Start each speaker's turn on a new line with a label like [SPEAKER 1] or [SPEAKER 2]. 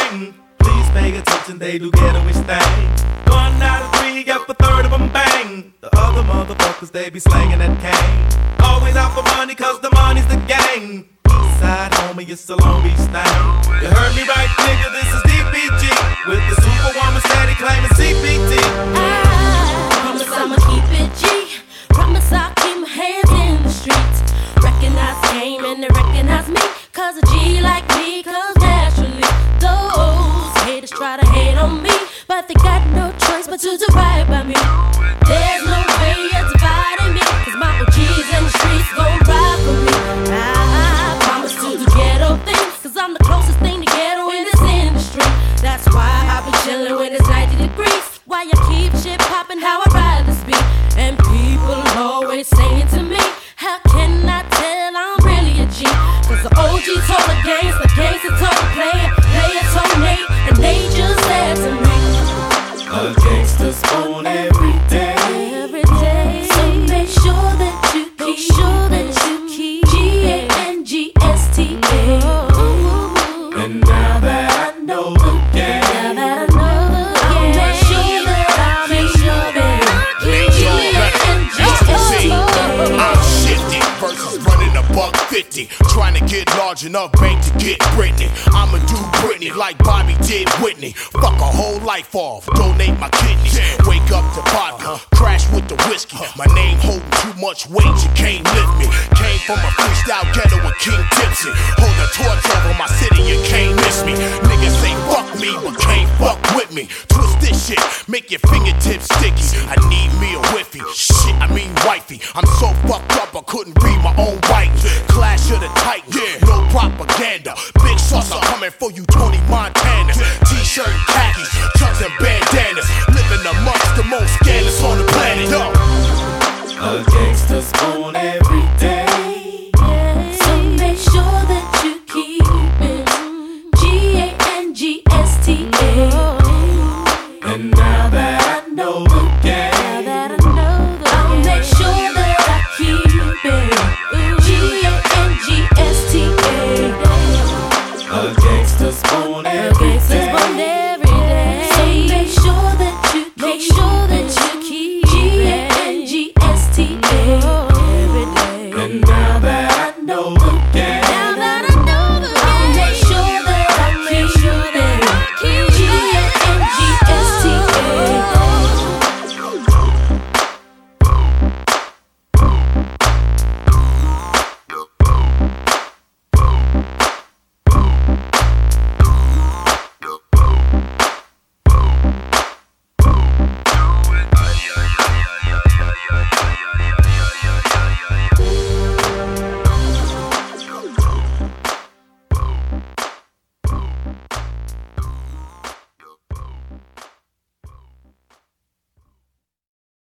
[SPEAKER 1] bang. Please pay attention, they do ghettoish thing. 1 out of 3, yep, a third of them bang. The other motherfuckers, they be slanging that cane. Always out for money, cause the money's the gang. Eastside, homie, it's a Long Beach thing. You heard me right, nigga, this is DPG. With the superwoman steady claiming CPT.
[SPEAKER 2] I promise I'ma keep it G. Promise I'll keep my hands in the streets. Recognize game and they recognize me. Cause a G like me comes naturally. Those haters try to hate on me, but they got no choice but to do right by me. There's no way you're dividing me, cause my OGs in the streets gon' ride for me. I promise to do ghetto things, cause I'm the closest thing to ghetto in this industry. That's why I be chillin' when it's 90 degrees. Why you keep shit poppin', how I ride this beat. And people always saying to me, how can I tell I'm really a G? Cause the OG told the gangster told the player told Nate, and they just said to me,
[SPEAKER 1] a gangster's born every day.
[SPEAKER 2] So make sure that you keep G-A-N-G-S-T-A.
[SPEAKER 1] And now that I know the game,
[SPEAKER 2] I'll make sure that I keep G-A-N-G-S-T-A.
[SPEAKER 3] I'm shifty versus running $150. Trying to get large enough bank to get Britney. I'ma do Britney like Bobby did Whitney. Fuck a whole life off, donate my kidneys. Wake up to vodka, crash with the whiskey. My name holding too much weight, you can't lift me. Came from a freestyle ghetto with King Tipsy. Hold a torch over my city, you can't miss me. Niggas say fuck me, but can't fuck with me. Twist this shit, make your fingertips sticky. I need me a whiffy, shit, I mean wifey. I'm so fucked up I couldn't read my own writing. Clash of the Titans, no propaganda. Big saucer coming for you, Tony Montana. T-shirt and khakis, chucks and bandanas. Living amongst the most scandalous on the planet. Yo.
[SPEAKER 1] a gangster's born every day.
[SPEAKER 2] So make sure that you keep it G-A-N-G-S-T-A.
[SPEAKER 1] And now that I know the game,
[SPEAKER 2] I'll make sure that I keep it G-A-N-G-S-T-A.
[SPEAKER 1] a gangster's born every day.